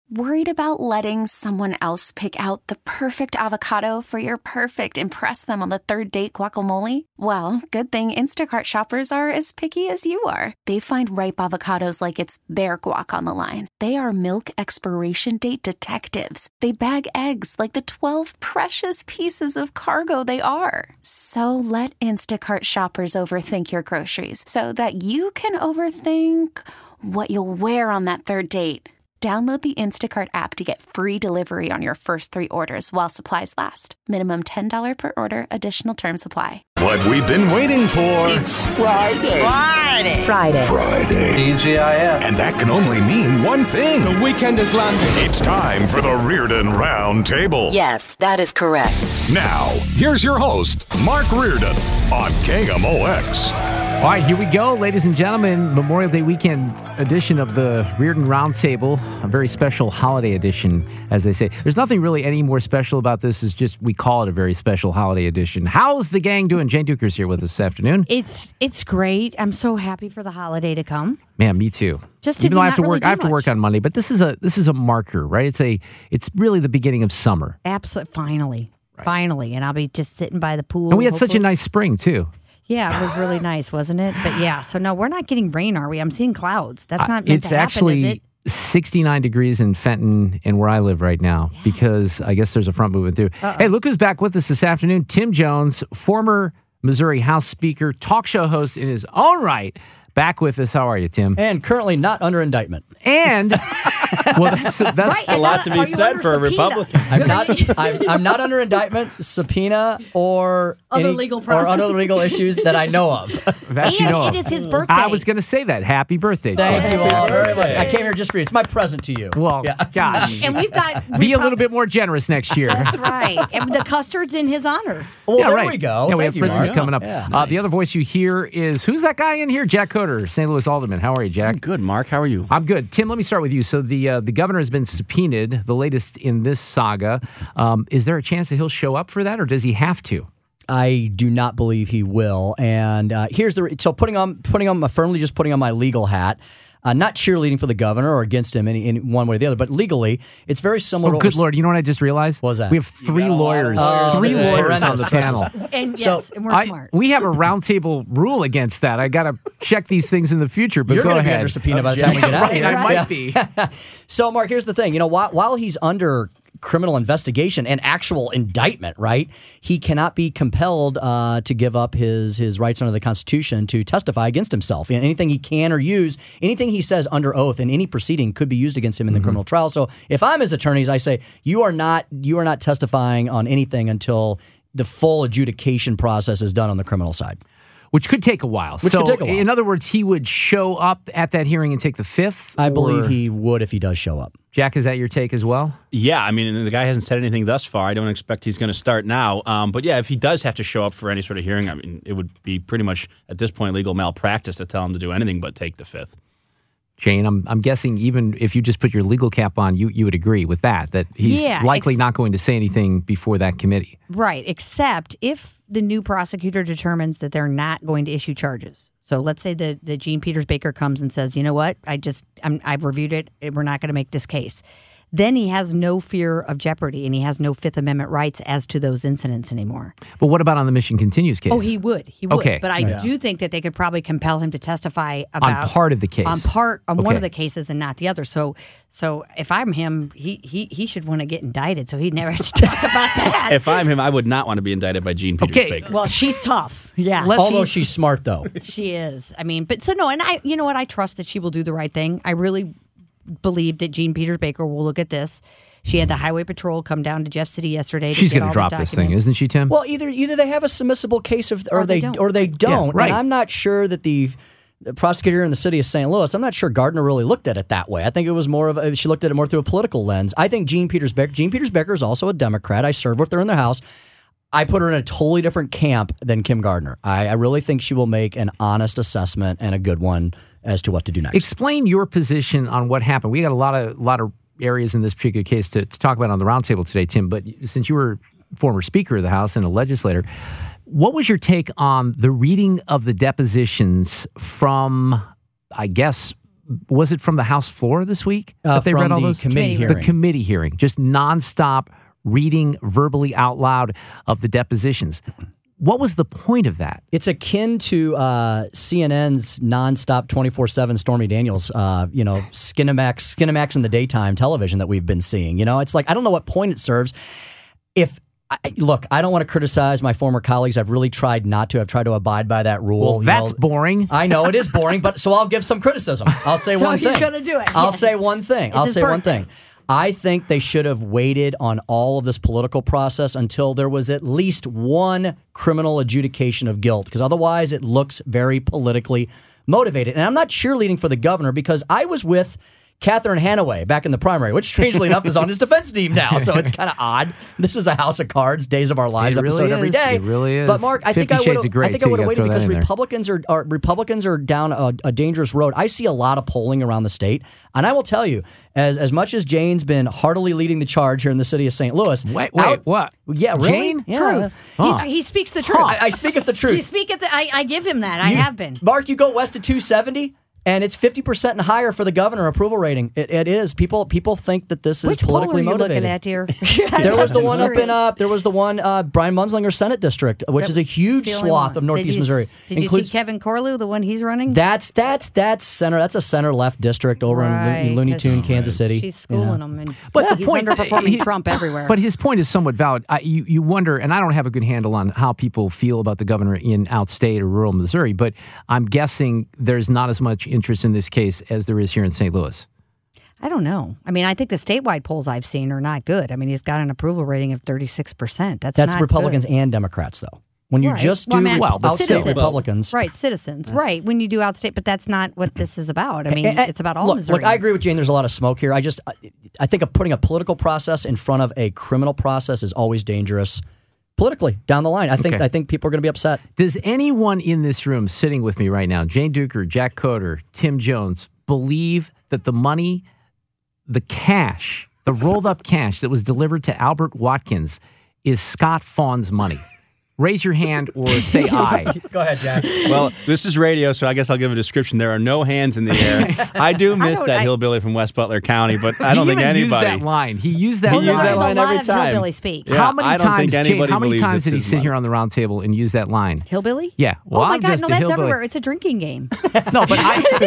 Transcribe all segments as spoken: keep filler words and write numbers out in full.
Worried about letting someone else pick out the perfect avocado for your perfect impress them on the third date guacamole? Well, good thing Instacart shoppers are as picky as you are. They find ripe avocados like it's their guac on the line. They are milk expiration date detectives. They bag eggs like the twelve precious pieces of cargo they are. So let Instacart shoppers overthink your groceries so that you can overthink what you'll wear on that third date. Download the Instacart app to get free delivery on your first three orders while supplies last. Minimum ten dollars per order. Additional terms apply. What we've been waiting for. It's Friday. Friday. Friday. Friday. T G I F. And that can only mean one thing. The weekend is landing. It's time for the Reardon Round Table. Yes, that is correct. Now, here's your host, Mark Reardon on K M O X. All right, here we go, ladies and gentlemen. Memorial Day weekend edition of the Reardon Roundtable, a very special holiday edition, as they say. There's nothing really any more special about this. It's just we call it a very special holiday edition. How's the gang doing? Jane Duker's here with us this afternoon. It's it's great. I'm so happy for the holiday to come. Man, me too. Just to even though I have to really work, I have to much. work on Monday. But this is a this is a marker, right? It's a it's really the beginning of summer. Absolutely, finally, right. finally, and I'll be just sitting by the pool. And we had hopefully. such a nice spring too. Yeah, it was really nice, wasn't it? But yeah, so no, we're not getting rain, are we? I'm seeing clouds. That's not meant It's to happen, actually is it? sixty-nine degrees in Fenton and where I live right now yeah. because I guess there's a front moving through. Uh-oh. Hey, look who's back with us this afternoon. Tim Jones, former Missouri House Speaker, talk show host in his own right. Back with us. How are you, Tim? And currently not under indictment. And well, that's that's right, a lot to be said for a Republican. I'm not. I'm, I'm not under indictment, subpoena, or other any, legal or other legal issues that I know of. That and you know it of. is his birthday. I was going to say that. Happy birthday! Thank Tim. you all very much. I came here just for you. It's my present to you. Well, yeah. gosh, and we've got be we a prob- little bit more generous next year. That's right. And the custard's in his honor. Well, yeah, there right. we go. Yeah, we Thank have you, Fritz's Mark. coming up. Yeah, uh, nice. the other voice you hear is who's that guy in here? Jack Coder, Saint Louis Alderman. How are you, Jack? I'm good, Mark. How are you? I'm good. Tim, let me start with you. So the uh, the governor has been subpoenaed, the latest in this saga. Um, is there a chance that he'll show up for that, or does he have to? I do not believe he will. And uh, here's the so putting on putting on my firmly just putting on my legal hat. Uh, not cheerleading for the governor or against him in, in one way or the other, but legally, it's very similar. Oh, to good what Lord! You know what I just realized? What was that? We have three lawyers, lawyers. three This is lawyers on the horrendous. panel. And So, yes, and we're I- smart. we have a roundtable rule against that. I got to check these things in the future. But You're go going to be ahead. under subpoena by the time we get out. right, of here. I might Yeah. be. So, Mark, here's the thing. You know, while, while he's under criminal investigation and actual indictment, right, he cannot be compelled uh, to give up his his rights under the Constitution to testify against himself. And anything he can or use, anything he says under oath in any proceeding could be used against him in the mm-hmm. criminal trial. So, if I'm his attorneys, I say you are not you are not testifying on anything until the full adjudication process is done on the criminal side. Which could take a while. Which so, could take a while. in other words, he would show up at that hearing and take the fifth? I or- believe he would if he does show up. Jack, is that your take as well? Yeah, I mean, the guy hasn't said anything thus far. I don't expect he's going to start now. Um, but yeah, if he does have to show up for any sort of hearing, I mean, it would be pretty much at this point legal malpractice to tell him to do anything but take the fifth. Jane, I'm I'm guessing even if you just put your legal cap on, you, you would agree with that, that he's Yeah, likely ex- not going to say anything before that committee. Right, except if the new prosecutor determines that they're not going to issue charges. So let's say that, that Gene Peters Baker comes and says, you know what, I just, I'm, I've reviewed it, we're not going to make this case. Then he has no fear of jeopardy and he has no Fifth Amendment rights as to those incidents anymore. But what about on the Mission Continues case? Oh, he would. He would. Okay. But I Yeah. do think that they could probably compel him to testify about on part of the case. on part on one Okay. of the cases and not the other. So so if I'm him, he he, he should want to get indicted so he never has to talk about that. If I'm him, I would not want to be indicted by Gene Peters Okay. Baker. Well, she's tough. Yeah. Although she's smart, though. She is. I mean, but so no, and I, you know what? I trust that she will do the right thing. I really believe that Gene Peters Baker will look at this. She had the Highway Patrol come down to Jeff City yesterday. She's going going to drop this thing, isn't she, Tim? Well, either either they have a submissible case of, or, Or they they, don't. or they don't. Yeah, right. And I'm not sure that the, the prosecutor in the city of Saint Louis, I'm not sure Gardner really looked at it that way. I think it was more of a, she looked at it more through a political lens. I think Gene Peters Baker, Gene Peters Baker is also a Democrat. I served with her in the House. I put her in a totally different camp than Kim Gardner. I, I really think she will make an honest assessment and a good one as to what to do next. Explain your position on what happened. We got a lot of lot of areas in this particular case to, to talk about on the roundtable today, Tim. But since you were former Speaker of the House and a legislator, what was your take on the reading of the depositions from, I guess, was it from the House floor this week Uh, that they from read all the those? committee The hearing. committee hearing, just nonstop reading verbally out loud of the depositions. What was the point of that? It's akin to uh, C N N's nonstop twenty-four seven Stormy Daniels, uh, you know, Skinamax, Skinamax in the daytime television that we've been seeing. You know, it's like, I don't know what point it serves. If I, look, I don't want to criticize my former colleagues. I've really tried not to. I've tried to abide by that rule. Well, you that's know. boring. I know it is boring, but so I'll give some criticism. I'll say So one he's thing. gonna do it. I'll Yeah. say one thing. It's I'll his say one birthday. thing. I think they should have waited on all of this political process until there was at least one criminal adjudication of guilt, because otherwise it looks very politically motivated. And I'm not cheerleading for the governor, because I was with Catherine Hanaway back in the primary, which strangely enough is on his defense team now. So it's kind of odd. This is a House of Cards, Days of Our Lives It really episode every is. day. It really is. But Mark, I think Fifty I would Shades have of Grey, I think too. I would You have gotta waited throw that because in there. Republicans are, are Republicans are down a, a dangerous road. I see a lot of polling around the state, and I will tell you, as as much as Jane's been heartily leading the charge here in the city of Saint Louis. Wait, wait, out- what? Yeah, really? Jane? Yeah. Truth. Huh. He's, he speaks the truth. I, I speak of the truth. He speak at the. I, I give him that. I You- have been. Mark, you go west of two seventy, and it's fifty percent and higher for the governor approval rating. It, it is. People people think that this is Which poll are politically you motivated. looking at here? There was the one up in uh, there was the one uh, Brian Munslinger Senate District, which is a huge The only swath one. of Northeast Did you- Missouri. Did you Includes see Kevin Corlew, the one he's running? that's that's that's center. That's a center left district over Right, in Lo- Looney 'cause Tune, Kansas City. She's schooling him, and But the he's point, underperforming he- Trump everywhere. But his point is somewhat valid. I, you, you wonder, and I don't have a good handle on how people feel about the governor in outstate or rural Missouri, but I'm guessing there's not as much interest in this case as there is here in Saint Louis. I don't know. I mean, I think the statewide polls I've seen are not good. I mean, he's got an approval rating of thirty-six percent. That's That's not Republicans good. and Democrats, though. When you Right. just Well, do I mean, well, but outstate citizens. Republicans, Right, citizens. Right, when you do outstate, but that's not what this is about. I mean, And- and- it's about all look, Missourians. Look, I agree with Jane. There's a lot of smoke here. I just, I, I think of putting a political process in front of a criminal process is always dangerous politically down the line. I think, Okay. I think people are going to be upset. Does anyone in this room sitting with me right now, Jane Duker, Jack Coder, Tim Jones, believe that the money, the cash, the rolled up cash that was delivered to Albert Watkins is Scott Fawn's money? Raise your hand or say aye. Go ahead, Jack. Well, this is radio, so I guess I'll give a description. There are no hands in the air. I do miss don't- that I- hillbilly from West Butler County, but I He don't think even used anybody. that line. He used that He line. used that There's line a lot every of time. hillbilly speak. Yeah, how many I don't times, think Jane, anybody how many believes times it's did he his sit money. here on the round table and use that line? Hillbilly? Yeah. Well, oh my I'm God, just no, a that's hillbilly. everywhere. It's a drinking game. No, but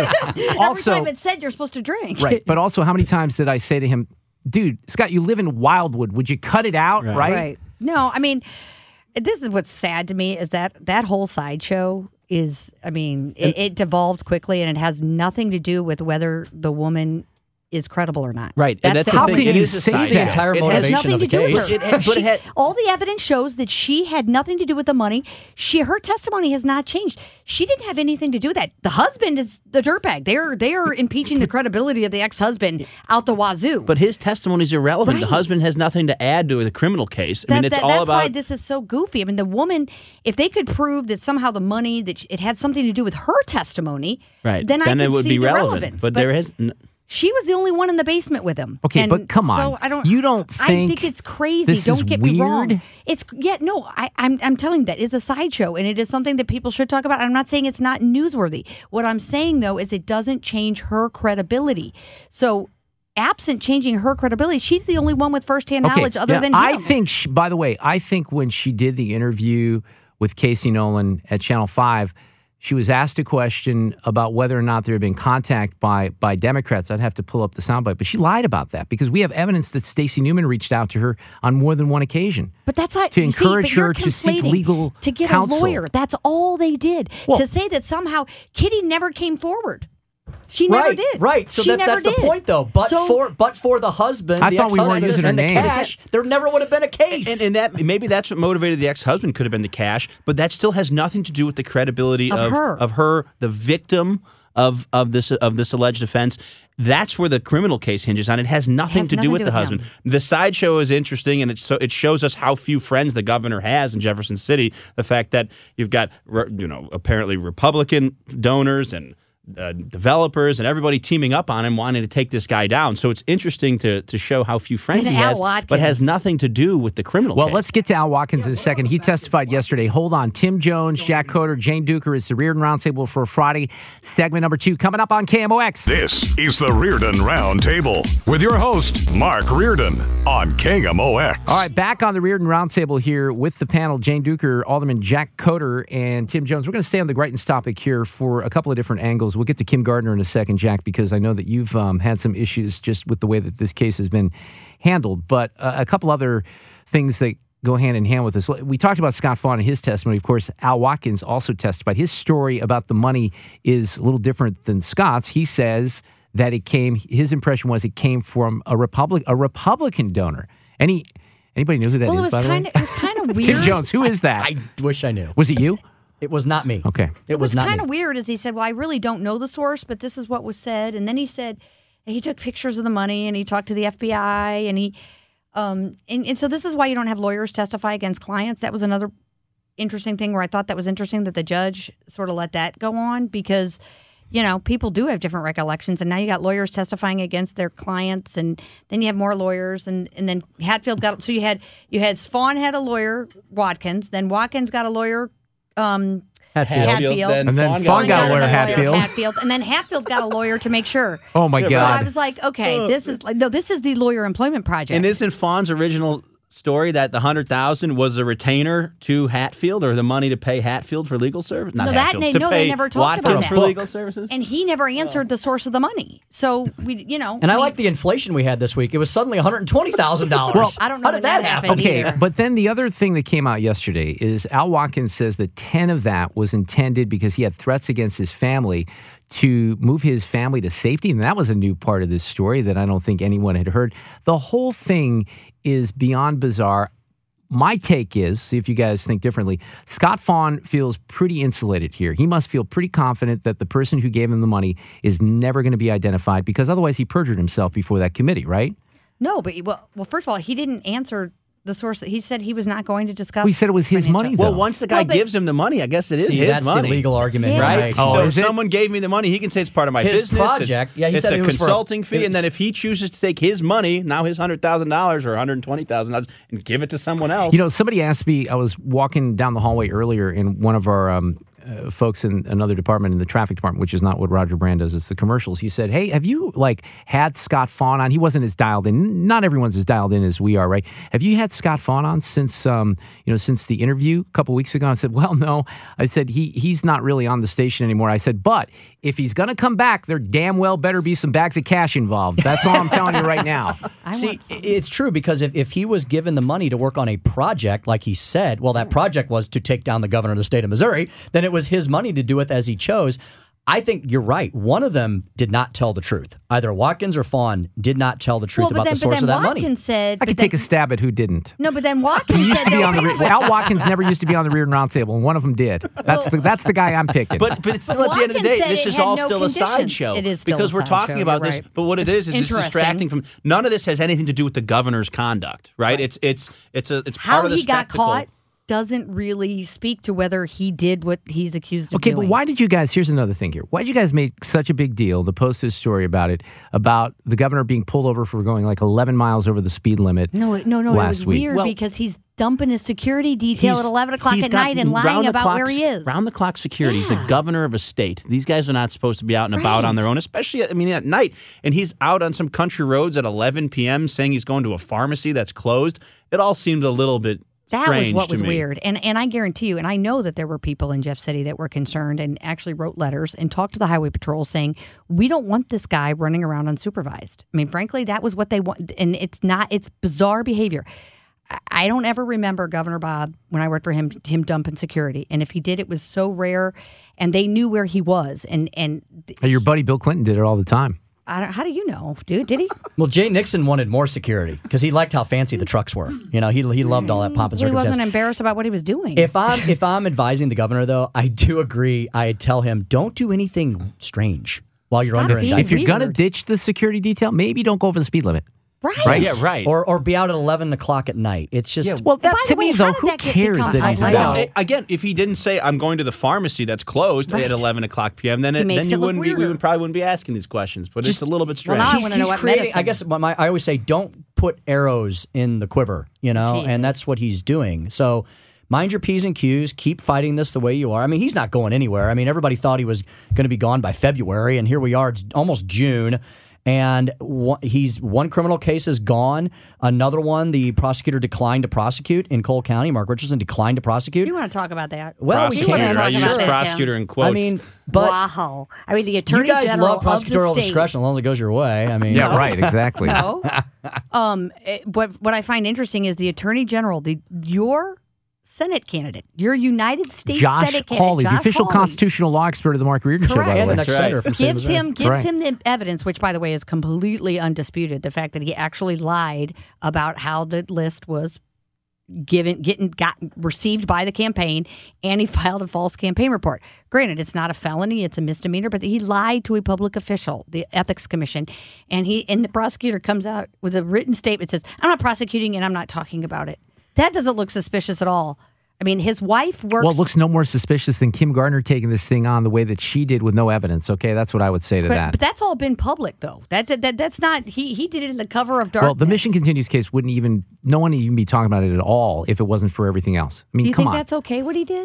I also Every time it's said, you're supposed to drink. right. But also, how many times did I say to him, "Dude, Scott, you live in Wildwood. Would you cut it out?" Right. Right. No, I mean, this is what's sad to me is that that whole sideshow is, I mean, it, it devolved quickly, and it has nothing to do with whether the woman is credible or not. Right, and that's the the How thing. can It you is a say side It's the that? entire It has motivation nothing of the to do with case. her. It- but it She- had- all the evidence shows that she had nothing to do with the money. She her testimony has not changed. She didn't have anything to do with that. The husband is the dirtbag. They're they're impeaching the credibility of the ex-husband out the wazoo. But his testimony is irrelevant. The Right. husband has nothing to add to the criminal case. I mean, That- it's that- all that's about. why this is so goofy. I mean, the woman, if they could prove that somehow the money that it had something to do with her testimony, right. then, I it could would see be the relevant. relevance. But, there is. n- She was the only one in the basement with him. Okay, And but come on. So I don't. You don't I think think it's crazy. this don't is get me wrong. weird? It's yeah. No, I, I'm I'm telling you that is a sideshow, and it is something that people should talk about. I'm not saying it's not newsworthy. What I'm saying though is it doesn't change her credibility. So. Absent changing her credibility, she's the only one with firsthand knowledge other yeah. than him. I think, she, by the way, I think when she did the interview with Casey Nolan at Channel five, she was asked a question about whether or not there had been contact by by Democrats. I'd have to pull up the soundbite, but she lied about that because we have evidence that Stacey Newman reached out to her on more than one occasion. But that's not to you see, encourage but you're her to seek conflating legal to get counsel. a lawyer. That's all they did. Well- to say that somehow Kitty never came forward. She never Right, did. right. So She that's never that's the did. point, though. But So- for but for the husband, I the thought we weren't ex-husband, using her and the name. cash, there never would have been a case. And, and that maybe that's what motivated the ex-husband. Could have been the cash, but that still has nothing to do with the credibility Of of her. of her, the victim of of this of this alleged offense. That's where the criminal case hinges on. It has nothing has to do nothing with to the do with husband. him. The sideshow is interesting, and it so it shows us how few friends the governor has in Jefferson City. The fact that you've got re- you know apparently Republican donors and uh, developers and everybody teaming up on him, wanting to take this guy down. So it's interesting to to show how few friends And he Al has, Watkins. but has nothing to do with the criminal Well, case. let's get to Al Watkins in a second. He testified yesterday. Hold on. Tim Jones, Jack Coder, Jane Duker. It's the Reardon Roundtable for Friday, segment number two, coming up on K M O X. This is the Reardon Roundtable with your host, Mark Reardon, on K M O X. All right, back on the Reardon Roundtable here with the panel, Jane Duker, Alderman Jack Coder, and Tim Jones. We're going to stay on the Greitens topic here for a couple of different angles. We'll get to Kim Gardner in a second, Jack, because I know that you've um, had some issues just with the way that this case has been handled. But uh, a couple other things that go hand in hand with this. We talked about Scott Fawn and his testimony. Of course, Al Watkins also testified. His story about the money is a little different than Scott's. He says that it came, his impression was it came from a Republic, a Republican donor. Any anybody knew who that well, is, it was by the kind way? of it was kind of weird. Tim Jones, who is that? I wish I knew. Was it you? It was not me. Okay. It was What's not kind me. of weird is he said, well, I really don't know the source, but this is what was said. And then he said he took pictures of the money and he talked to the F B I and he um and, and so this is why you don't have lawyers testify against clients. That was another interesting thing where I thought that was interesting that the judge sort of let that go on because, you know, people do have different recollections, and now you got lawyers testifying against their clients, and then you have more lawyers, and, and then Hatfield got so you had you had Fawn had a lawyer, Watkins, then Watkins got a lawyer, um, Hatfield. Hatfield. Then And then Fawn Fawn got a lawyer, a Hatfield. Hatfield, and then Hatfield got a lawyer to make sure. Oh, my Yeah, So I God. was like, okay, this is like no, this is the lawyer employment project. And isn't Fawn's original story that the hundred thousand was a retainer to Hatfield, or the money to pay Hatfield for legal service? Not No, that Hatfield, they- to no, they pay never talked Watkins about for that. legal services. and he never answered the source of the money. So we, you know, And I we- like the inflation we had this week. It was suddenly one hundred twenty thousand dollars. Well, I don't know How when did that that happen? happened. Okay, either. but then the other thing that came out yesterday is Al Watkins says that ten of that was intended because he had threats against his family to move his family to safety. And that was a new part of this story that I don't think anyone had heard. The whole thing is beyond bizarre. My take is, see if you guys think differently, Scott Fawn feels pretty insulated here. He must feel pretty confident that the person who gave him the money is never going to be identified because otherwise he perjured himself before that committee, right? no, but he- well, well, first of all, he didn't answer the source. He said he was not going to discuss. Well, he said it was his financial- money, Well, though. once the guy Well, but- gives him the money, I guess it is See, his that's money. the legal argument, Yeah. Right? Oh, so is it? someone gave me the money, he can say it's part of my His business. project, It's, yeah, he it's said a it was for a- consulting fee. it And then was- if he chooses to take his money, now his one hundred thousand dollars or one hundred twenty thousand dollars, and give it to someone else. You know, somebody asked me, I was walking down the hallway earlier, and one of our um, uh, folks in another department, in the traffic department, which is not what Roger Brand does, it's the commercials. He said, hey, have you, like, had Scott Fawn on? He wasn't as dialed in. Not everyone's as dialed in as we are, right? Have you had Scott Fawn on since, um, you know, since the interview a couple weeks ago? I said, well, no. I said, he he's not really on the station anymore. I said, but if he's going to come back, there damn well better be some bags of cash involved. That's all I'm telling you right now. I See, want some. it's true because if, if he was given the money to work on a project, like he said, well, that project was to take down the governor of the state of Missouri, then it was his money to do it as he chose. I think you're right. One of them did not tell the truth. Either Watkins or Fawn did not tell the truth well, but about then, the source but then of that Watkins money. said, I but could then- take a stab at who didn't. No, but then Watkins He used said, to be no, on the wait, Re- Al Watkins never used to be on the Reardon Roundtable, and one of them did. That's the that's the guy I'm picking. But but it's still at the end of the day, Watkins said this it is had all no still a conditions. sideshow. It is still because a we're talking sideshow, about you're this. right. But what it is is it's Interesting. distracting from. None of this has anything to do with the governor's conduct, right? It's it's it's a it's how part of the he got spectacle. caught doesn't really speak to whether he did what he's accused of Okay, doing. but why did you guys, here's another thing here. Why did you guys make such a big deal to post this story about it, about the governor being pulled over for going like eleven miles over the speed limit No, it- no, no. last It was week? weird Well, because he's dumping his security detail He's- at eleven o'clock he's at got night and lying round the about clock- where he is. Round the clock security. He's the Yeah. governor of a state. These guys are not supposed to be out and about Right. on their own, especially I mean at night. And he's out on some country roads at eleven p.m. saying he's going to a pharmacy that's closed. It all seemed a little bit That was strange what to was me. weird. And and I guarantee you, and I know that there were people in Jeff City that were concerned and actually wrote letters and talked to the highway patrol saying, we don't want this guy running around unsupervised. I mean, frankly, that was what they want. And it's not, it's bizarre behavior. I- I don't ever remember Governor Bob, when I worked for him, him dumping security. And if he did, it was so rare and they knew where he was. And, and Hey, your buddy Bill Clinton did it all the time. I don't, how do you know, dude? Did he? Well, Jay Nixon wanted more security because he liked how fancy the trucks were. You know, he he loved all that pomp and He circumstance. wasn't embarrassed about what he was doing. If I'm if I'm advising the governor, though, I do agree. I tell him don't do anything strange while you're Stop under being indictment. If you're going to Weird. ditch the security detail, maybe don't go over the speed limit. Right. Right. Yeah, right. Or or be out at eleven o'clock at night. It's just. Yeah, well, that, by to the way, me, how though, did who that get cares become- that he's I- I about? know. Well, again, if he didn't say I'm going to the pharmacy that's closed Right. at eleven o'clock p m, then He it, makes then it you look wouldn't be, we weirder. would probably wouldn't be asking these questions. But it's a little bit strange. now I he's, wanna know he's what creating. medicine- I guess my, my, I always say, don't put arrows in the quiver, you know, Jeez. and that's what he's doing. So mind your P's and Q's. Keep fighting this the way you are. I mean, he's not going anywhere. I mean, everybody thought he was going to be gone by February, and here we are. It's almost June. And one, he's one criminal case is gone. Another one, the prosecutor declined to prosecute in Cole County. Mark Richardson declined to prosecute. You want to talk about that? Well, we prosecutor, can. I use Talk about that, prosecutor in quotes. I mean, but wow. I mean, the you attorney guys general love of the prosecutorial state. discretion as long as it goes your way. I mean, Yeah, right, exactly. No. um, it- what what I find interesting is the attorney general, the your Senate candidate, your United States Josh Senate candidate, Hawley, Josh the official Hawley, constitutional law expert of the Mark Reardon Show, by Correct. the and the way. next right. senator from state of gives Missouri. him gives Right. him the evidence, which by the way is completely undisputed. The fact that he actually lied about how the list was given, getting, got received by the campaign, and he filed a false campaign report. Granted, it's not a felony; it's a misdemeanor, but he lied to a public official, the Ethics Commission, and he and the prosecutor comes out with a written statement that says, "I'm not prosecuting and I'm not talking about it." That doesn't look suspicious at all. I mean, his wife works. Well, it looks no more suspicious than Kim Gardner taking this thing on the way that she did with no evidence. Okay, that's what I would say to but, that. but that's all been public, though. That, that, that that's not. He he did it in the cover of darkness. Well, the Mission Continues case wouldn't even, no one would even be talking about it at all if it wasn't for everything else. I mean, Do you come think on. that's okay? What he did?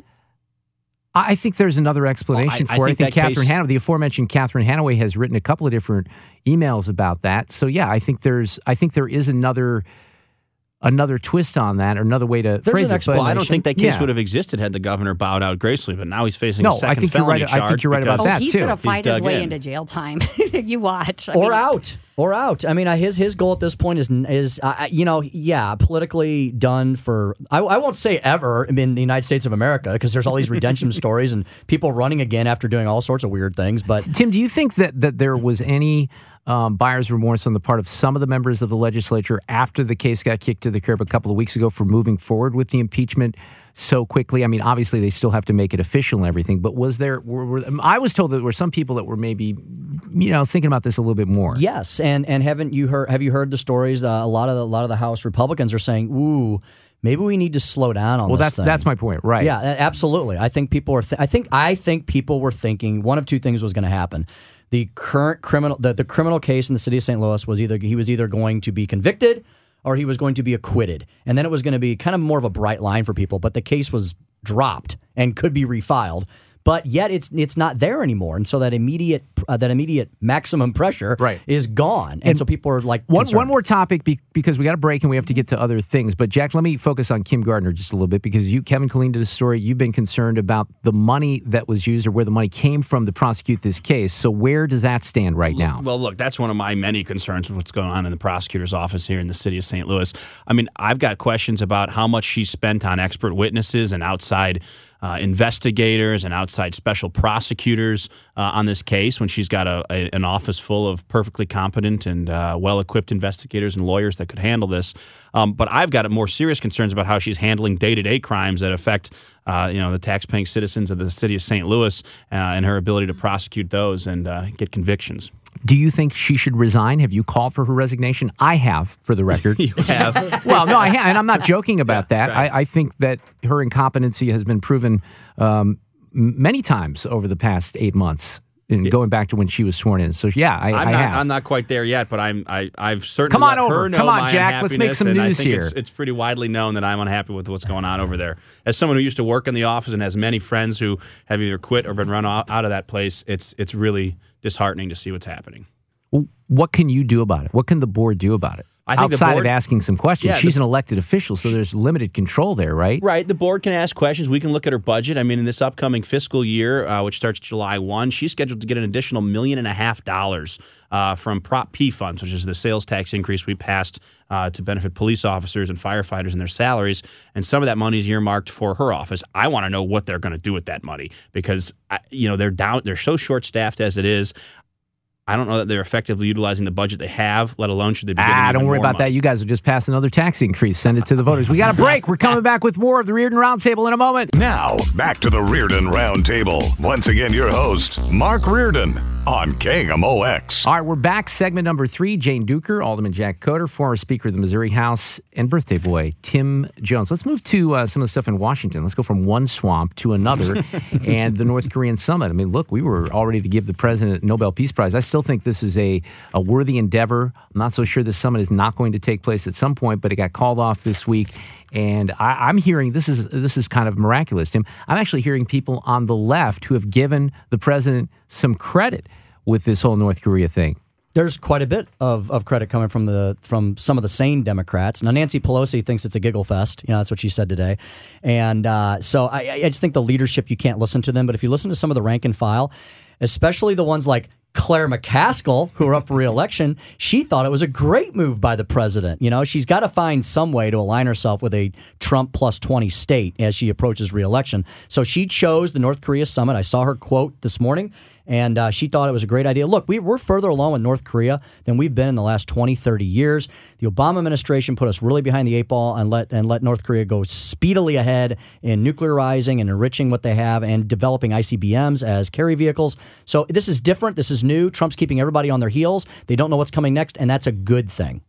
I I think there's another explanation Well, I- I for it. I think think that Catherine case- Hanaway, the aforementioned Catherine Hanaway, has written a couple of different emails about that. So yeah, I think there's, I think there is another, another twist on that, or another way to There's phrase an it. explanation. well, I don't think that case Yeah. would have existed had the governor bowed out gracefully, but now he's facing No, a I second think you're felony right- I think charge. you're right about because- that, Oh, he's too. going to He's fight his dug way in. into jail time. You watch. I or mean, out, or out. I mean, uh, his his goal at this point is is uh, you know, yeah, politically done for. I, I won't say ever in the United States of America because there's all these redemption stories and people running again after doing all sorts of weird things. But Tim, do you think that, that there was any um, buyer's remorse on the part of some of the members of the legislature after the case got kicked to the curb a couple of weeks ago for moving forward with the impeachment so quickly? I mean, obviously they still have to make it official and everything, but was there? Were, were, I was told that there were some people that were maybe, you know, thinking about this a little bit more. yes, and and haven't you heard? Have you heard the stories? Uh, a lot of the, a lot of the House Republicans are saying, "Ooh, maybe we need to slow down on Well, this that's thing." that's my point, right? Yeah, a- absolutely. I think people are. Th- I think I think people were thinking one of two things was going to happen. The current criminal, the, the criminal case in the city of Saint Louis was either he was either going to be convicted or he was going to be acquitted, and then it was going to be kind of more of a bright line for people. But the case was dropped and could be refiled. But yet it's it's not there anymore, and so that immediate uh, that immediate maximum pressure Right. is gone, and, And so people are like One, concerned. one more topic be, because we got a break and we have to get to other things. But Jack, let me focus on Kim Gardner just a little bit because you, Kevin Killeen, did a story. You've been concerned about the money that was used or where the money came from to prosecute this case. So where does that stand right now? Well, look, that's one of my many concerns with what's going on in the prosecutor's office here in the city of Saint Louis. I mean, I've got questions about how much she spent on expert witnesses and outside uh, investigators and outside special prosecutors uh, on this case when she's got a, a, an office full of perfectly competent and uh, well-equipped investigators and lawyers that could handle this. Um, but I've got more serious concerns about how she's handling day-to-day crimes that affect uh, you know, the tax-paying citizens of the city of Saint Louis uh, and her ability to prosecute those and uh, get convictions. Do you think she should resign? Have you called for her resignation? I have, for the record. You have. Well, no, I have, and I'm not joking about Yeah, that. right. I, I think that her incompetency has been proven um, m- many times over the past eight months, and going back to when she was sworn in. So yeah, I, I'm I not. have. I'm not quite there yet, but I'm. I, I've certainly Come on let over. her know Come on, my Jack. Let's make unhappiness, some and news I think here. It's, it's pretty widely known that I'm unhappy with what's going on over there. As someone who used to work in the office and has many friends who have either quit or been run out out of that place, it's it's really disheartening to see what's happening. What can you do about it? What can the board do about it? I think the Outside board- of asking some questions, Yeah, she's the- an elected official, so there's limited control there, right? Right. The board can ask questions. We can look at her budget. I mean, in this upcoming fiscal year, uh, which starts July first, she's scheduled to get an additional million and a half dollars uh, from Prop P funds, which is the sales tax increase we passed uh, to benefit police officers and firefighters and their salaries. And some of that money is earmarked for her office. I want to know what they're going to do with that money because, I, you know, they're down. They're so short-staffed as it is. I don't know that they're effectively utilizing the budget they have, let alone should they be getting Ah, even don't worry more about money. that. You guys will just pass another tax increase. Send it to the voters. We got a break. We're coming back with more of the Reardon Roundtable in a moment. Now, back to the Reardon Roundtable. Once again, your host, Mark Reardon, on K M O X. All right, we're back. Segment number three. Jane Duker, Alderman Jack Coder, former Speaker of the Missouri House, and birthday boy Tim Jones. Let's move to uh, some of the stuff in Washington. Let's go from one swamp to another and the North Korean summit. I mean, look, we were all ready to give the president a Nobel Peace Prize. I still think this is a, a worthy endeavor. I'm not so sure this summit is not going to take place at some point, but it got called off this week. And I, I'm hearing this is this is kind of miraculous, Tim. I'm actually hearing people on the left who have given the president some credit with this whole North Korea thing. There's quite a bit of, of credit coming from the from some of the sane Democrats. Now, Nancy Pelosi thinks it's a giggle fest. You know, that's what she said today. And uh, so I, I just think the leadership, you can't listen to them. But if you listen to some of the rank and file, especially the ones like Claire McCaskill, who are up for re-election, she thought it was a great move by the president. You know, she's got to find some way to align herself with a Trump plus twenty state as she approaches re-election. So she chose the North Korea summit. I saw her quote this morning, and uh, she thought it was a great idea. Look, we, we're further along with North Korea than we've been in the last twenty, thirty years. The Obama administration put us really behind the eight ball and let and let North Korea go speedily ahead in nuclearizing and enriching what they have and developing I C B Ms as carry vehicles. So this is different. This is new. Trump's keeping everybody on their heels. They don't know what's coming next, and that's a good thing.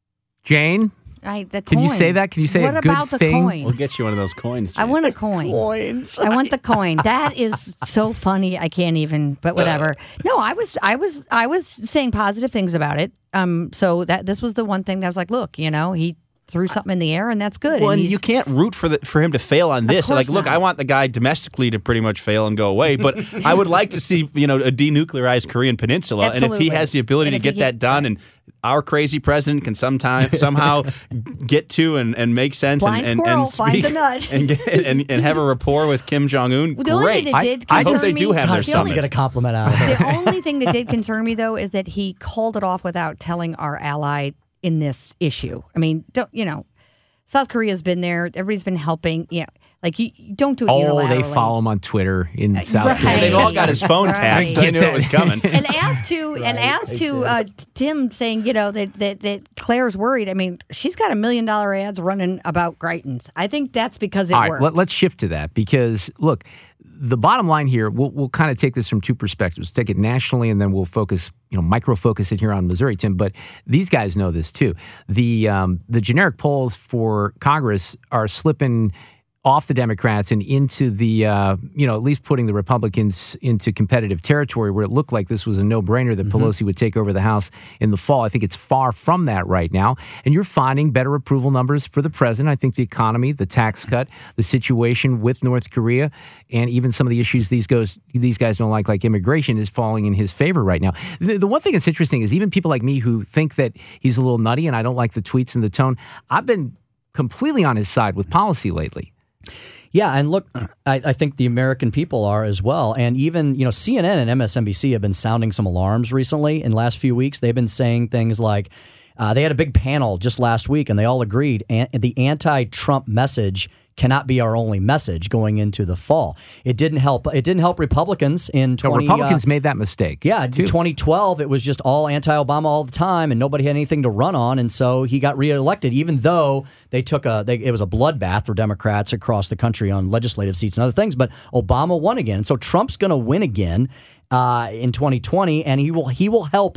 Jane? Right, the Can coin. you say that? Can you say what a good about the thing? coin? We'll get you one of those coins. I Jane. want a coin. Coins. I want the coin. That is so funny. I can't even. But whatever. No, I was, I was, I was saying positive things about it. Um, so that this was the one thing that I was like, look, you know, he threw something in the air, and that's good. Well, and he's- you can't root for the for him to fail on this. course Like, look, not. I want the guy domestically to pretty much fail and go away, but I would like to see, you know, a denuclearized Korean peninsula. And if Absolutely. he has the ability And to if get he that can- done, and our crazy president can sometime somehow get to and, and make sense Blind and, and, squirrel and finds speak a nut. and, get, and and have a rapport with Kim Jong Un. The only Great. thing that did I- I concern hope they me, do have their the Something only, to get a compliment out of it. the only thing that did concern me though is that he called it off without telling our ally in this issue. I mean, don't you know? South Korea's been there. Everybody's been helping. Yeah, like you, you don't do it Oh, unilaterally. they follow him on Twitter in South right. Korea. They've all got his phone Right. tapped, so they knew it was coming. And as to and as to uh, Tim saying, you know, that, that that Claire's worried. I mean, she's got a million dollar ads running about Greitens. I think that's because it All right, works. let, let's shift to that because, look, the bottom line here, we'll, we'll kind of take this from two perspectives. Take it nationally, and then we'll focus, you know, micro-focus it here on Missouri, Tim. But these guys know this, too. The um, the generic polls for Congress are slipping off the Democrats and into the, uh, you know, at least putting the Republicans into competitive territory where it looked like this was a no-brainer that Mm-hmm. Pelosi would take over the House in the fall. I think it's far from that right now. And you're finding better approval numbers for the president. I think the economy, the tax cut, the situation with North Korea, and even some of the issues these goes these guys don't like, like immigration, is falling in his favor right now. The, the one thing that's interesting is even people like me who think that he's a little nutty and I don't like the tweets and the tone, I've been completely on his side with policy lately. Yeah, and look, I, I think the American people are as well. And even, you know, C N N and M S N B C have been sounding some alarms recently in the last few weeks. They've been saying things like, uh, they had a big panel just last week, and they all agreed an- the anti-Trump message cannot be our only message going into the fall. It didn't help. It didn't help Republicans in No, twenty. Republicans uh, made that mistake. Yeah, too. twenty twelve, it was just all anti-Obama all the time, and nobody had anything to run on, and so he got reelected, even though they took a, they, it was a bloodbath for Democrats across the country on legislative seats and other things, but Obama won again. And so Trump's going to win again uh, in twenty twenty, and he will he will help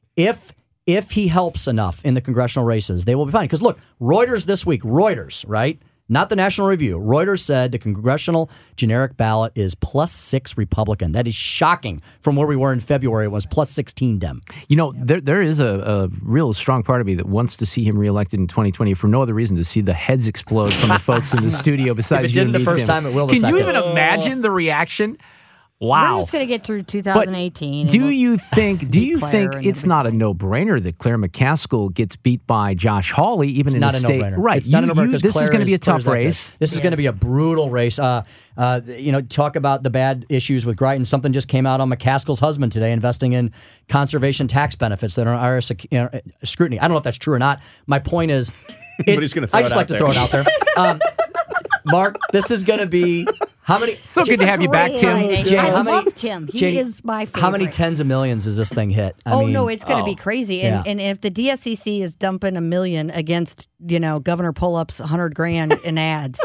if if he helps enough in the congressional races, they will be fine. Because look, Reuters this week, Reuters, right? Not the National Review. Reuters said the congressional generic ballot is plus six Republican. That is shocking from where we were in February. It was plus sixteen Dem. You know, there there is a, a real strong part of me that wants to see him reelected in twenty twenty for no other reason to see the heads explode from the folks in the studio besides If it you didn't and the me, first Tim. time, it will the Can you second. even imagine the reaction? Wow. We're just going to get through two But thousand eighteen. and do we'll- you think? Do you Claire think and it's not a no-brainer that Claire McCaskill gets beat by Josh Hawley, even It's in not a a state? no-brainer. Right. It's not a You- no-brainer you- because this Claire is going to be a is- Claire's tough that good. race. This is going to be a brutal race. Uh, uh, you know, talk about the bad issues with Greitens. Something just came out on McCaskill's husband today, investing in conservation tax benefits that are I R S you know, scrutiny. I don't know if that's true or not. My point is, it's, he's gonna throw I it just out like to there. throw it out there. Um, Mark, this is going to be how many? So good to have you back, Great Tim. Friday. Jane, I how many- love Tim. He Jane, is my favorite. How many tens of millions does this thing hit? I oh mean, no, it's going to oh. be crazy. And, Yeah. and if the D S C C is dumping a million against, you know, Governor Pull-Up's hundred grand in ads,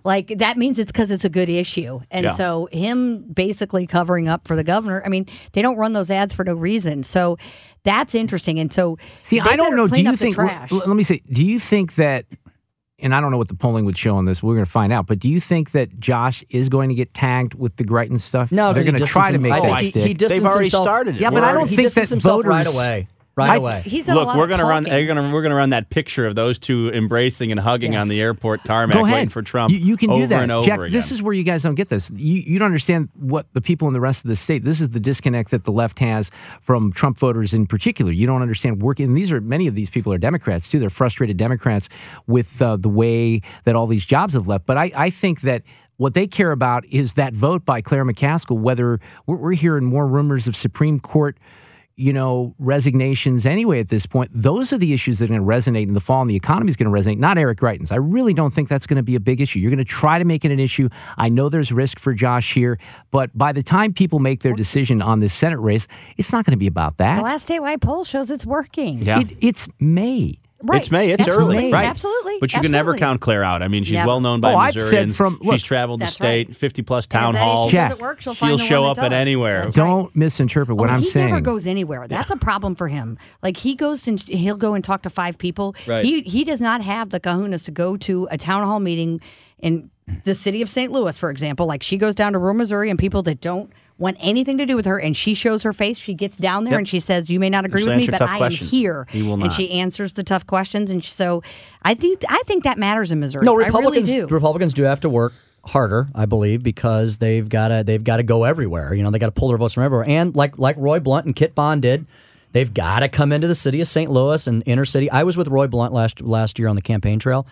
Like, that means it's because it's a good issue. And Yeah. so him basically covering up for the governor, I mean, they don't run those ads for no reason. So that's interesting. And so See, they I don't better know. Do clean you up the think? trash. Let me say. Do you think that? And I don't know what the polling would show on this. We're going to find out. But do you think that Josh is going to get tagged with the Greitens stuff? No, they're because he going to distanced try to him- make I that think he, stick. he distanced They've already himself. started it. Yeah, but We're I don't already- he think distanced that himself right voters- away. Right I- away. He's done a Look, lot we're of gonna run. talking. They're gonna we're gonna run that picture of those two embracing and hugging Yes. on the airport tarmac, Go ahead. waiting for Trump. You, you can over do that, and over Jack. again. This is where you guys don't get this. You you don't understand what the people in the rest of the state. This is the disconnect that the left has from Trump voters in particular. You don't understand working. And these are many of these people are Democrats too. They're frustrated Democrats with uh, the way that all these jobs have left. But I, I think that. What they care about is that vote by Claire McCaskill, whether we're, we're hearing more rumors of Supreme Court, you know, resignations anyway at this point. Those are the issues that are going to resonate in the fall, and the economy is going to resonate, not Eric Greitens. I really don't think that's going to be a big issue. You're going to try to make it an issue. I know there's risk for Josh here, but by the time people make their decision on this Senate race, it's not going to be about that. The last statewide poll shows it's working. Yeah. It, it's May. Right. It's May. It's Absolutely. early, right? Absolutely. But you can never Absolutely. count Claire out. I mean, she's Never. well known by Oh, I've said Missourians. from- look, she's traveled the That's state, right. fifty plus And town if that halls. issue Yeah. doesn't work, she'll She'll find the show one up that at does. anywhere. That's right. Don't misinterpret what Oh, I'm he saying. never goes anywhere. That's a problem for him. Like, he goes and he'll go and talk to five people. Right. He he does not have the kahunas to go to a town hall meeting in the city of Saint Louis, for example. Like, she goes down to rural Missouri, and people that don't want anything to do with her, and she shows her face. She gets down there Yep. and she says, "You may not agree She'll with me, answer but tough I questions. am here." He will And not. she answers the tough questions. And so, I do. I think that matters in Missouri. No, I Republicans. really do. Republicans do have to work harder, I believe, because they've got to they've got to go everywhere. You know, they got to pull their votes from everywhere. And like like Roy Blunt and Kit Bond did, they've got to come into the city of Saint Louis and inner city. I was with Roy Blunt last last year on the campaign trail.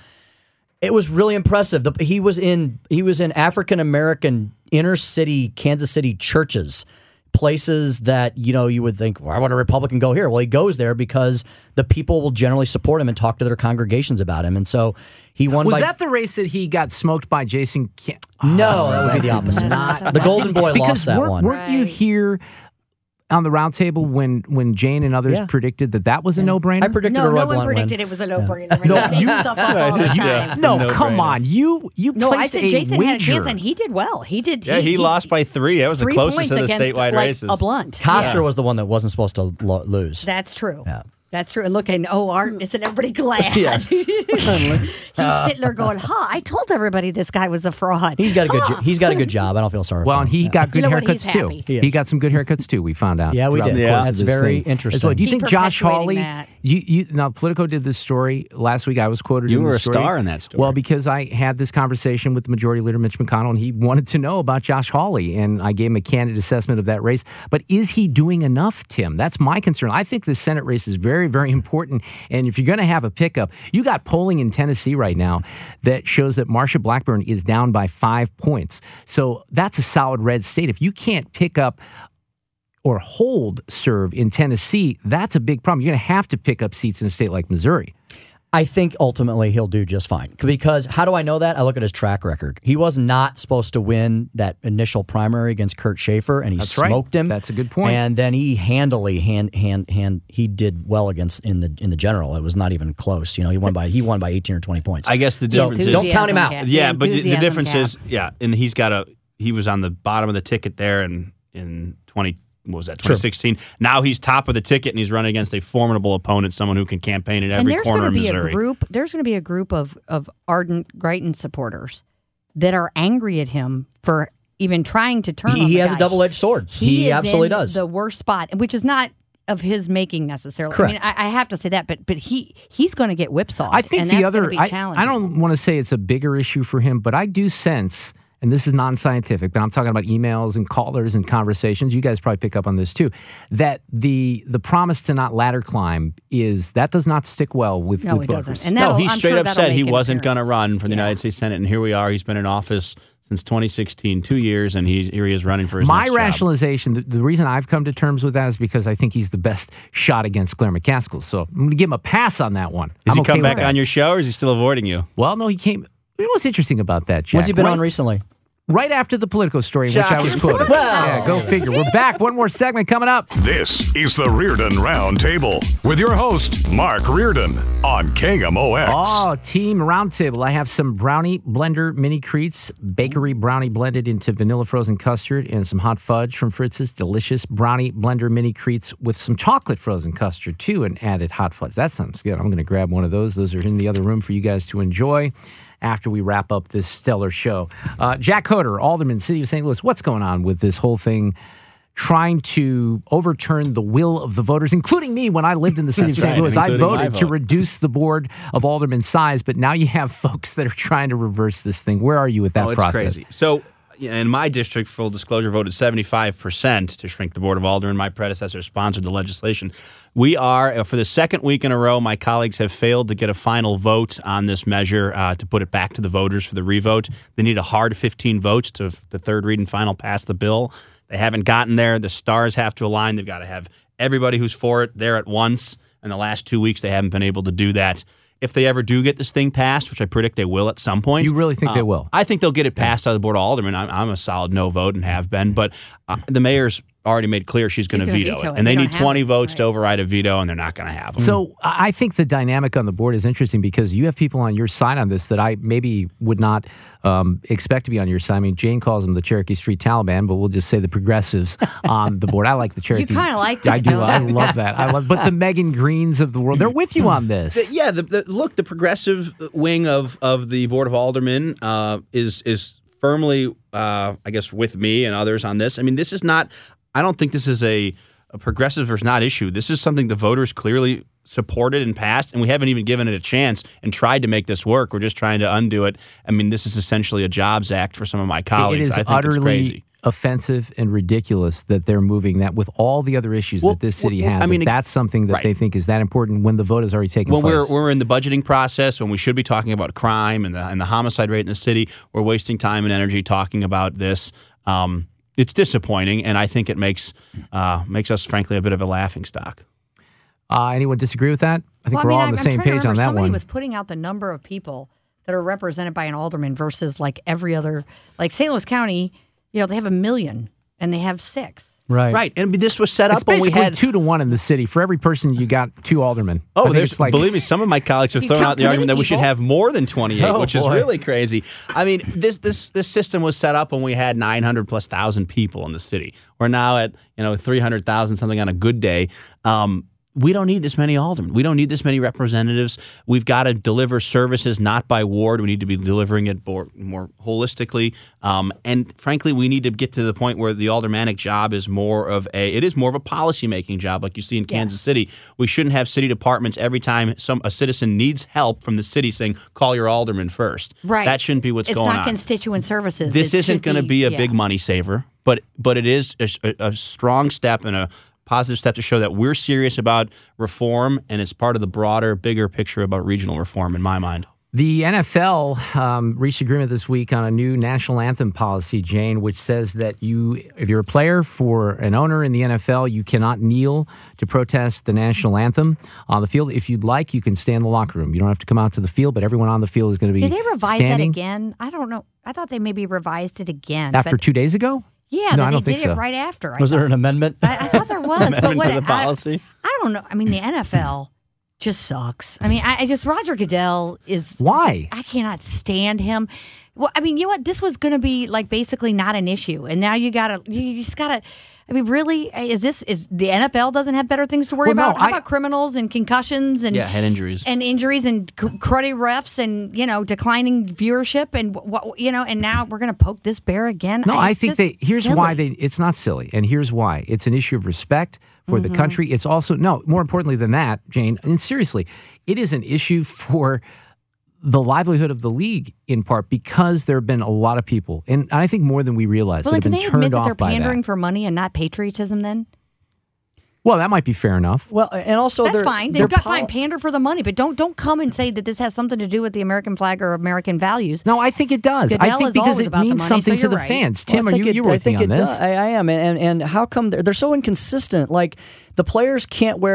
It was really impressive. The, he was in he was in African American inner city Kansas City churches. Places that, you know, you would think, why would a Republican go here? Well, he goes there because the people will generally support him and talk to their congregations about him. And so he won Was by... that the race that he got smoked by Jason? Cam- No, that would be the opposite. the Golden Boy because lost that weren't, one. weren't you Right. here on the roundtable when when Jane and others Yeah. predicted that that was a no-brainer? I predicted No, a Roy no one Blunt predicted win. it was a no-brainer. No, They make you- stuff up all the time. no, No come brainer. on. You you No, I placed said a Jason had a chance, wager. and he did well. He did. Yeah, he, lost by three. That was the three closest points of the against, statewide like, races. a blunt. Coster was the one that wasn't supposed to lo- lose. That's true. Yeah. That's true. And look, and oh, Art, isn't everybody glad? Yeah. He's sitting there going, "Huh? I told everybody this guy was a fraud." He's got a good. Huh. Jo- he's got a good job. I don't feel sorry Well, for him. and he Yeah. got good You know what? haircuts He's too. happy. He He is. got some good haircuts too. We found out. Yeah, we throughout did. the Yeah. course of That's this very thing. interesting. As well. Do you Keep think Josh perpetuating Hawley? that. You, you now Politico did this story last week. I was quoted. You in were the a story. star in that story. Well, because I had this conversation with the Majority Leader Mitch McConnell, and he wanted to know about Josh Hawley, and I gave him a candid assessment of that race. But is he doing enough, Tim? That's my concern. I think the Senate race is very, very important, and if you're going to have a pickup, you got polling in Tennessee right now that shows that Marsha Blackburn is down by five points. So that's a solid red state. If you can't pick up or hold serve in Tennessee, that's a big problem. You're going to have to pick up seats in a state like Missouri. I think ultimately he'll do just fine. Because how do I know that? I look at his track record. He was not supposed to win that initial primary against Kurt Schaefer, and he That's right. smoked him. That's a good point. And then he handily hand hand hand he did well against in the in the general. It was not even close. You know, he won by he won by eighteen or twenty points. I guess the So difference is don't count him out. Enthusiasm cap. Yeah, The but the, the enthusiasm difference cap. is, yeah, and he's got a he was on the bottom of the ticket there in in twenty what was that twenty sixteen. Now he's top of the ticket and he's running against a formidable opponent, someone who can campaign in and every there's corner going of to be Missouri. a group. There's going to be a group of of ardent Greitens supporters that are angry at him for even trying to turn. He, on he the has a guy. double edged sword. He, He, is absolutely in does. the worst spot, which is not of his making necessarily. Correct. I mean, I, I have to say that, but but he he's going to get whipsawed. I think and the that's other, gonna be I, challenging. I don't want to say it's a bigger issue for him, but I do sense, and this is non-scientific, but I'm talking about emails and callers and conversations. You guys probably pick up on this too. That the the promise to not ladder climb is that does not stick well with, No, with it voters. doesn't. And No, that'll- he I'm straight sure up that'll said he make an wasn't going to appearance. run for the Yeah. United States Senate, and here we are. He's been in office since twenty sixteen, two years, and he's here he is running for his My next job. rationalization, the, the reason I've come to terms with that is because I think he's the best shot against Claire McCaskill. So I'm going to give him a pass on that one. Does I'm he okay come with back that. on your show, or is he still avoiding you? Well, no, he came. You know what's interesting about that, Jack? What's he been Right- on recently? right after the Politico story, in which I was quoted. Well. Yeah, go figure. We're back. One more segment coming up. This is the Reardon Roundtable with your host, Mark Reardon, on K M O X. Oh, Team Roundtable. I have some brownie blender mini creats, bakery brownie blended into vanilla frozen custard, and some hot fudge from Fritz's. Delicious brownie blender mini creats with some chocolate frozen custard, too, and added hot fudge. That sounds good. I'm going to grab one of those. Those are in the other room for you guys to enjoy after we wrap up this stellar show. Uh, Jack Coder, Alderman, City of Saint Louis, what's going on with this whole thing trying to overturn the will of the voters, including me when I lived in the City of Saint right, Louis? I including my voted to vote. reduce the board of alderman size, but now you have folks that are trying to reverse this thing. Where are you with that oh, it's process? crazy. So yeah, in my district, full disclosure, voted seventy-five percent to shrink the Board of Aldermen. My predecessor sponsored the legislation. We are, uh, for the second week in a row, my colleagues have failed to get a final vote on this measure uh, to put it back to the voters for the revote. They need a hard fifteen votes to the third read and final pass the bill. They haven't gotten there. The stars have to align. They've got to have everybody who's for it there at once. In the last two weeks, they haven't been able to do that. If they ever do get this thing passed, which I predict they will at some point. You really think uh, they will? I think they'll get it passed out of the Board of Aldermen. I'm, I'm a solid no vote and have been. But uh, the mayor's already made clear she's going to gonna veto, veto it. it. And they They need don't have twenty it. votes Right. to override a veto, and they're not going to have them. So I I think the dynamic on the board is interesting because you have people on your side on this that I maybe would not um, expect to be on your side. I mean, Jane calls them the Cherokee Street Taliban, but we'll just say the progressives on the board. I like the Cherokee. kinda like I that, do. don't I you? love that. I love. But the Megan Greens of the world, they're with you on this. The- yeah, the, the, look, the progressive wing of, of the Board of Aldermen uh, is is firmly, uh, I guess, with me and others on this. I mean, this is not. I don't think this is a, a progressive versus not issue. This is something the voters clearly supported and passed, and we haven't even given it a chance and tried to make this work. We're just trying to undo it. I mean, this is essentially a Jobs Act for some of my colleagues. It is I think it's crazy. utterly offensive and ridiculous that they're moving that with all the other issues Well, that this city well, has. I mean, that that's something that right. they think is that important when the vote has already taken When place. we're we're in the budgeting process, when we should be talking about crime and the and the homicide rate in the city, we're wasting time and energy talking about this. Um, it's disappointing, and I think it makes uh, makes us, frankly, a bit of a laughing stock. uh, anyone disagree with that? I think Well, I we're mean, all on I'm- the I'm same trying to page on remember, that somebody one. was putting out the number of people that are represented by an alderman versus like every other, like Saint Louis County, you know, they have a million and they have six. Right. Right, and this was set It's up when we basically had two to one in the city. For every person, you got two aldermen. I Oh, think there's it's like believe me, some of my colleagues have You thrown count out the committee argument that we should people? have more than twenty-eight, Oh, which is boy. really crazy. I mean, this this this system was set up when we had nine hundred plus thousand people in the city. We're now at you know three hundred thousand something on a good day. Um, we don't need this many aldermen. We don't need this many representatives. We've got to deliver services not by ward. We need to be delivering it more, more holistically. Um, and frankly, we need to get to the point where the aldermanic job is more of a it is more of a policy making job, like you see in Kansas City. We shouldn't have city departments every time some a citizen needs help from the city saying, "Call your alderman first." Right. That shouldn't be what's it's going not on. constituent services. This It isn't should going to be a yeah. big money saver, but but it is a, a, a strong step and a positive step to show that we're serious about reform, and it's part of the broader, bigger picture about regional reform in my mind. The N F L um, reached agreement this week on a new national anthem policy, Jane, which says that you, if you're a player for an owner in the N F L, you cannot kneel to protest the national anthem on the field. If you'd like, you can stay in the locker room. You don't have to come out to the field, but everyone on the field is going to be Did they revise standing. that again? I don't know. I thought they maybe revised it again. After but two days ago? yeah, No, that I they don't did think it so. right after. I Was there thought. an amendment? I, I thought there was. but Amendment what, to the I- policy? I, don't know. I mean, the N F L just sucks. I mean, I, I just Roger Goodell is Why? I cannot stand him. Well, I mean, you know what? This was going to be like basically not an issue, and now you got to you just got to. I mean, really, is this is the N F L doesn't have better things to worry Well, no, about? How I- about criminals and concussions and Yeah, head injuries. and injuries and c- cruddy refs and you know declining viewership and what you know and now we're going to poke this bear again. No, I It's think just they. Here's silly. why they. It's not silly, and here's why. It's an issue of respect for Mm-hmm. the country. It's also no. More importantly than that, Jane. And seriously, it is an issue for the livelihood of the league in part because there have been a lot of people, and I think more than we realize, Well, that like, have can been they turned admit that off they're by pandering that. for money and not patriotism? Then Well, that might be fair enough. Well, and also that's they're, fine. they're They've got poli- fine pander for the money, but don't don't come and say that this has something to do with the American flag or American values. No, I think it does. I Goodell think is because always it about the means money, something so to you're the right. fans. Well, Tim, I are think you it- you were I with me think on it this? does. I, I am, and and how come they're, they're so inconsistent? Like the players can't wear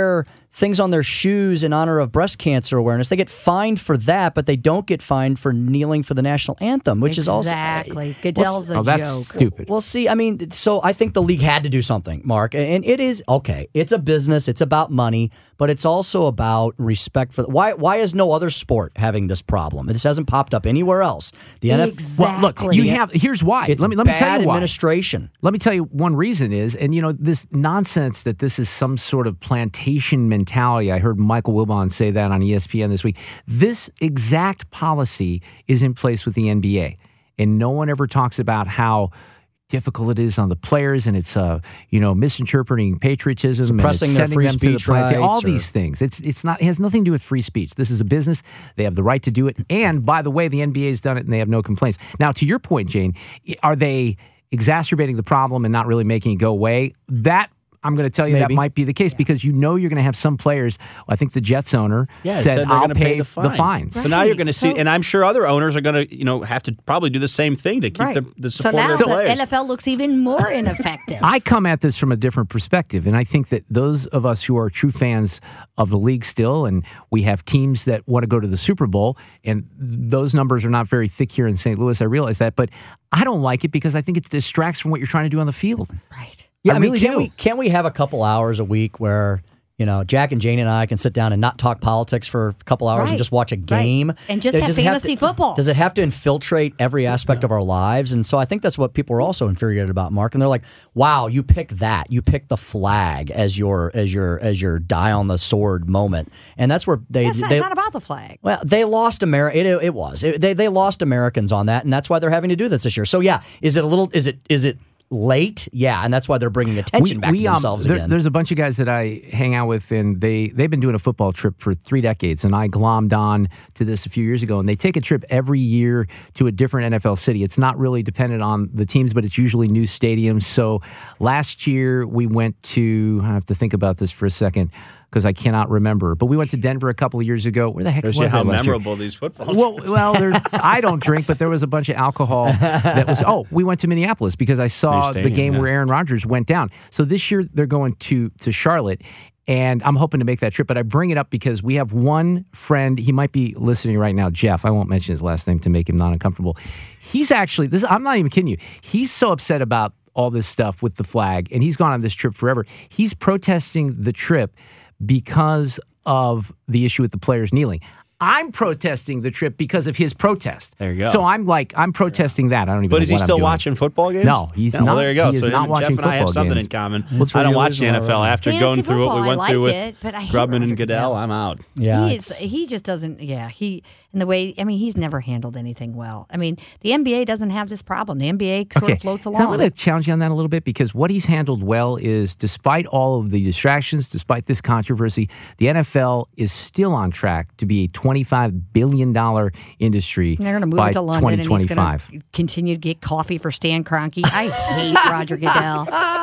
things on their shoes in honor of breast cancer awareness. They get fined for that, but they don't get fined for kneeling for the national anthem, which exactly. is also Exactly. Goodell's well, a oh, that's joke. stupid. Well, see, I mean, so I think the league had to do something, Mark, and it is okay. It's a business. It's about money, but it's also about respect for. Why? Why is no other sport having this problem? This hasn't popped up anywhere else. The N F L. Exactly. Well, look, you have. Here's why. It's let me let me bad tell you why. administration. Let me tell you one reason is, and you know, this nonsense that this is some sort of plantation mentality. I heard Michael Wilbon say that on E S P N this week. This exact policy is in place with the N B A, and no one ever talks about how difficult it is on the players, and it's uh you know misinterpreting patriotism, suppressing and their it's free sending them speech to the plantation, all rights, or- these things. It's it's not it has nothing to do with free speech. This is a business. They have the right to do it, and by the way, the N B A has done it, and they have no complaints. Now, to your point, Jane, are they exacerbating the problem and not really making it go away? That I'm going to tell you Maybe. that might be the case because you know you're going to have some players. I think the Jets owner Yeah, said, said they're "I'll going to pay pay the fines." fines." So now you're going to see, So- and I'm sure other owners are going to, you know, have to probably do the same thing to keep Right. the, the So support now of their the players. N F L looks even more ineffective. I come at this from a different perspective, and I think that those of us who are true fans of the league still, and we have teams that want to go to the Super Bowl, and those numbers are not very thick here in Saint Louis, I realize that, but I don't like it because I think it distracts from what you're trying to do on the field. right. Yeah, I, I mean, really can't do. we can't we have a couple hours a week where you know Jack and Jane and I can sit down and not talk politics for a couple hours Right. and just watch a game Right. And just It have doesn't fantasy to- football. Does it have to infiltrate every aspect of our lives? And so I think that's what people are also infuriated about, Mark. And they're like, "Wow, you pick that. You pick the flag as your as your as your die on the sword moment." And that's where they It's not, they it's not about the flag. well, they lost America. It, it was. It, they they lost Americans on that, and that's why they're having to do this this year. So yeah, is it a little? Is it is it late? Yeah, and that's why they're bringing attention back to um, themselves there- again. There's a bunch of guys that I hang out with, and they, they've been doing a football trip for three decades, and I glommed on to this a few years ago, and they take a trip every year to a different N F L city. It's not really dependent on the teams, but it's usually new stadiums. So last year we went to, I have to think about this for a second, because I cannot remember. But we went to Denver a couple of years ago. Where the heck Shows was you how I last year? memorable these football Well, trips well, there, I don't drink, but there was a bunch of alcohol that was. Oh, we went to Minneapolis because I saw New the stadium, game yeah. where Aaron Rodgers went down. So this year they're going to to Charlotte, and I'm hoping to make that trip. But I bring it up because we have one friend. He might be listening right now, Jeff. I won't mention his last name to make him not uncomfortable. He's actually this. I'm not even kidding you. He's so upset about all this stuff with the flag, and he's gone on this trip forever. He's protesting the trip because of the issue with the players kneeling. I'm protesting the trip because of his protest. There you go. So I'm like, I'm protesting that. I don't even But know is he what I'm still doing. watching football games? No, he's Yeah, not. Well, there you go. He is so not him, watching Jeff and I have football something games. in common. That's I where don't you watch lose the N F L. all right. After Fantasy going through what football, we I went through like with it, but I hate Grubman Roger and Goodell, Goodell. I'm out. yeah, He it's- is, he just doesn't, yeah, he, and the way, I mean, he's never handled anything well. I mean, the N B A doesn't have this problem. The N B A sort Okay, of floats so along. I'm going to challenge you on that a little bit because what he's handled well is, despite all of the distractions, despite this controversy, the N F L is still on track to be a twenty-five billion dollars industry They're going to move by it to London, twenty and he's twenty-five. going to continue to get coffee for Stan Kroenke. I hate Roger Goodell.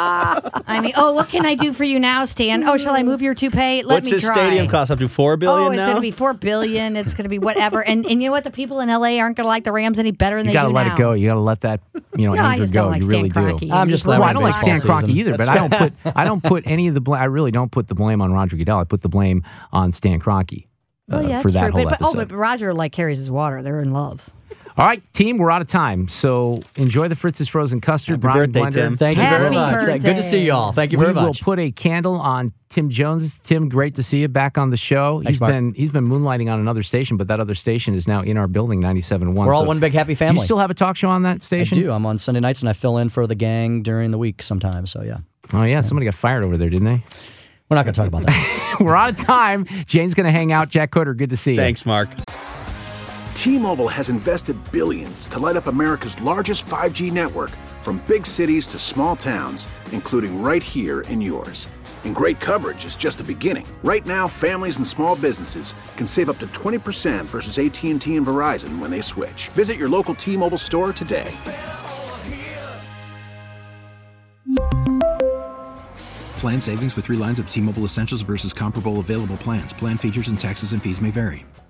I mean, oh, what can I do for you now, Stan? Oh, shall I move your toupee? Let What's me his try. stadium cost? Up to four billion Oh, it's now? going to be four billion. It's going to be whatever. And and you know what? The people in L A aren't going to like the Rams any better than You they got to do let now. it go. You got to let that you know No, I anger just go. don't like you Stan really Kroenke. do. I'm just Well, glad Well, we're I don't like baseball Stan Kroenke season. either, but That's I don't put I don't put any of the blame. I really don't put the blame on Roger Goodell. I put the blame on Stan Kroenke uh, Oh, yeah, for that's that true. whole But, but, oh, episode. but Roger like carries his water. They're in love. All right, team, we're out of time. So enjoy the Fritz's Frozen Custard. Happy Brian birthday, Blender. Tim. Thank you very Happy much. birthday. Good to see you all. Thank you We very will much. put a candle on Tim Jones. Tim, great to see you back on the show. Thanks, he's Mark. been he's been moonlighting on another station, but that other station is now in our building, ninety-seven point one. We're all So one big happy family. You still have a talk show on that I station? do. I'm on Sunday nights and I fill in for the gang during the week sometimes. So yeah, Oh yeah, somebody got fired over there, didn't they? we're not going to talk about that. We're out of time. Jane's going to hang out. Jack Cutter, good to see you. Thanks, Mark. T-Mobile has invested billions to light up America's largest five G network, from big cities to small towns, including right here in yours. And great coverage is just the beginning. Right now, families and small businesses can save up to twenty percent versus A T and T and Verizon when they switch. Visit your local T-Mobile store today. Plan savings with three lines of T-Mobile Essentials versus comparable available plans. Plan features and taxes and fees may vary.